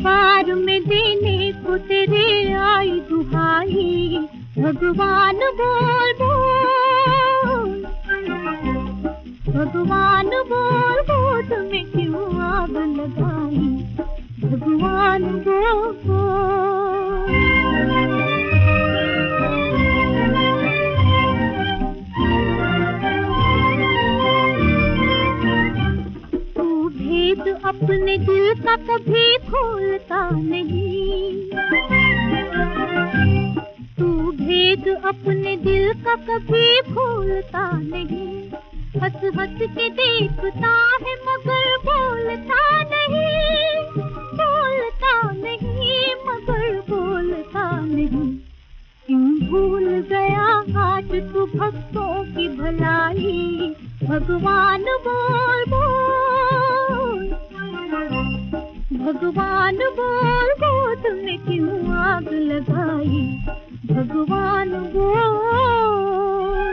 दरबार में देने को तेरे आई दुहाई, भगवान बोल बोल, भगवान बोल बोल तुम्हें क्यों आग लगाई, भगवान बोल बोल। तू भेद अपने दिल का कभी खोलता नहीं, तू भेद अपने दिल का कभी खोलता नहीं, हंस हंस के देखता है मगर बोलता नहीं, बोलता नहीं मगर बोलता नहीं। क्यों भूल गया आज तू भक्तों की भलाई, भगवान बोल बोल, भगवान बोल बोल तुमने क्यों आग लगाई, भगवान बोल।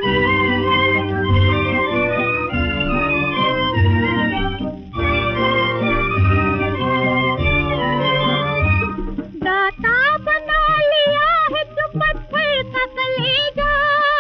दाता बना लिया है तो पत्थर का कलेजा,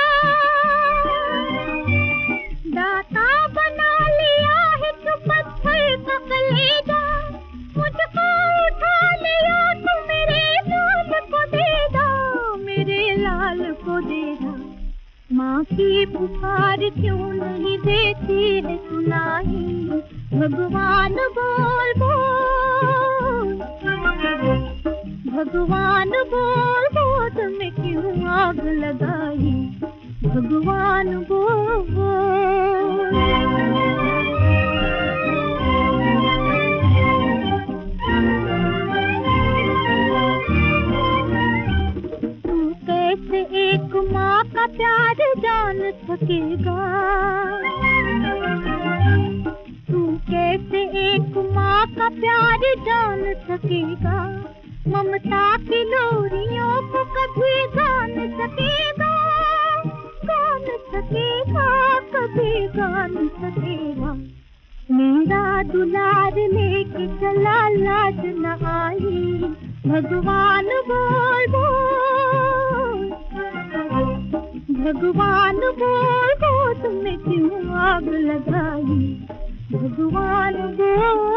दाता बना लिया है तो पत्थर का कलेजा, मुझको उठा लिया तो मेरे लाल को देगा, मेरे लाल को देगा। माँ की पुकार क्यों नहीं देती है सुनाई, भगवान बोल बोल, भगवान बोल बोल तुम्हें क्यों आग लगाई, भगवान बोल बोल। तू कैसे एक माँ का प्यार जान सकेगा, तू कैसे एक माँ का प्यार जान सकेगा, ममता की लोरियों को कभी गान सकेगा, गान सकेगा कभी गान सकेगा। मेरा दुलार लेके चला लाज न आई, भगवान बोल बोल, भगवान बोल बोल तुमने क्यों आग लगाई, भगवान बोल।